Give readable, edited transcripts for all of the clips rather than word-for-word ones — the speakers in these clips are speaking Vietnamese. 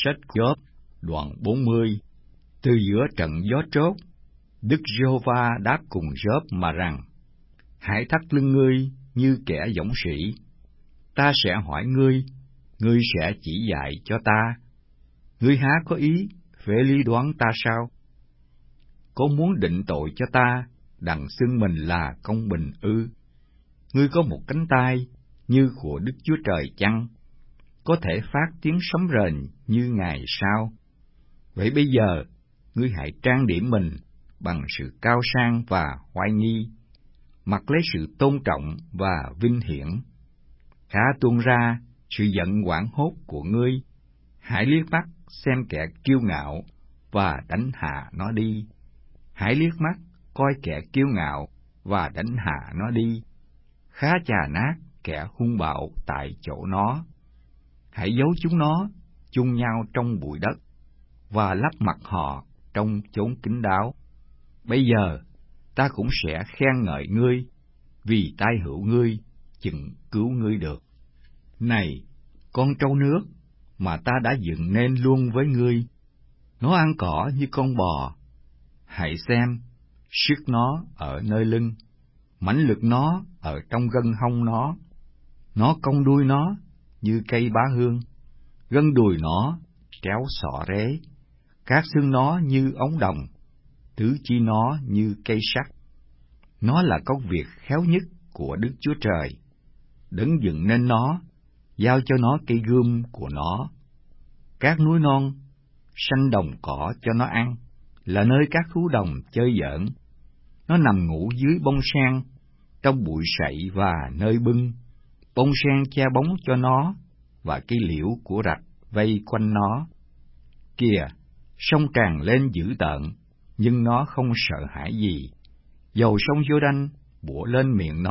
Sách Gióp, đoạn 40. Từ giữa trận gió trốt, Đức Giê-hô-va đáp cùng Gióp mà rằng: Hãy thắt lưng ngươi như kẻ dũng sĩ. Ta sẽ hỏi ngươi, ngươi sẽ chỉ dạy cho ta. Ngươi há có ý phế lý đoán ta sao? Có muốn định tội cho ta, đặng xưng mình là công bình ư? Ngươi có một cánh tay như của Đức Chúa Trời chăng? Có thể phát tiếng sấm rền như Ngài sao? Vậy bây giờ, ngươi hãy trang điểm mình bằng sự cao sang và oai nghi, mặc lấy sự tôn trọng và vinh hiển. Khá tuôn ra sự giận hoảng hốt của ngươi. Hãy liếc mắt xem kẻ kiêu ngạo và đánh hạ nó đi. Hãy liếc mắt coi kẻ kiêu ngạo và đánh hạ nó đi. Khá chà nát kẻ hung bạo tại chỗ nó. Hãy giấu chúng nó chung nhau trong bụi đất và lấp mặt họ trong chốn kín đáo. Bây giờ ta cũng sẽ khen ngợi ngươi, vì tay hữu ngươi chừng cứu ngươi được. Này, con trâu nước mà ta đã dựng nên luôn với ngươi, nó ăn cỏ như con bò. Hãy xem, sức nó ở nơi lưng, mãnh lực nó ở trong gân hông nó. Nó cong đuôi nó như cây bá hương, gân đùi nó tréo xọ rế, các xương nó như ống đồng, tứ chi nó như cây sắt. Nó là công việc khéo nhất của Đức Chúa Trời. Đấng dựng nên nó, giao cho nó cây gươm của nó. Các núi non xanh đồng cỏ cho nó ăn, là nơi các thú đồng chơi giỡn. Nó nằm ngủ dưới bông sen, trong bụi sậy và nơi bưng. Bông sen che bóng cho nó, và cây liễu của rạch vây quanh nó. Kìa, sông tràn lên dữ tợn, nhưng nó không sợ hãi gì. Dầu sông Giô-đanh bủa lên miệng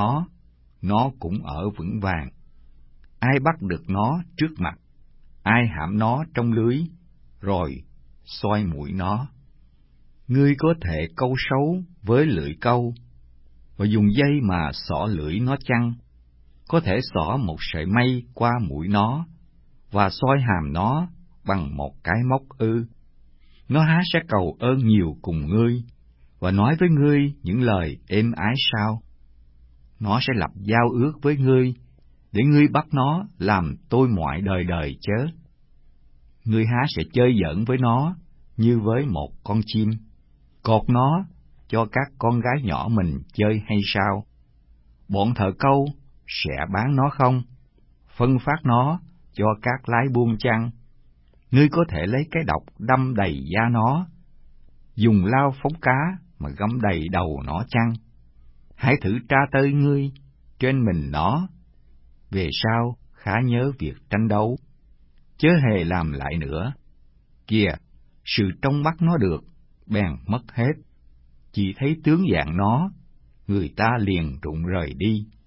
nó cũng ở vững vàng. Ai bắt được nó trước mặt, ai hãm nó trong lưới, rồi soi mũi nó. Ngươi có thể câu sấu với lưỡi câu, và dùng dây mà xỏ lưỡi nó chăng? Có thể xỏ một sợi mây qua mũi nó, và soi hàm nó bằng một cái móc ư? Nó há sẽ cầu ơn nhiều cùng ngươi, và nói với ngươi những lời êm ái sao? Nó sẽ lập giao ước với ngươi, để ngươi bắt nó làm tôi mọi đời đời chớ. Ngươi há sẽ chơi giỡn với nó như với một con chim, cột nó cho các con gái nhỏ mình chơi hay sao? Bọn thợ câu sẽ bán nó không? Phân phát nó cho các lái buôn chăng? Ngươi có thể lấy cái độc đâm đầy da nó, dùng lao phóng cá mà găm đầy đầu nó chăng? Hãy thử tra tơi ngươi trên mình nó. Về sau khá nhớ việc tranh đấu, chớ hề làm lại nữa. Kìa, sự trong mắt nó được, bèn mất hết. Chỉ thấy tướng dạng nó, người ta liền rụng rời đi.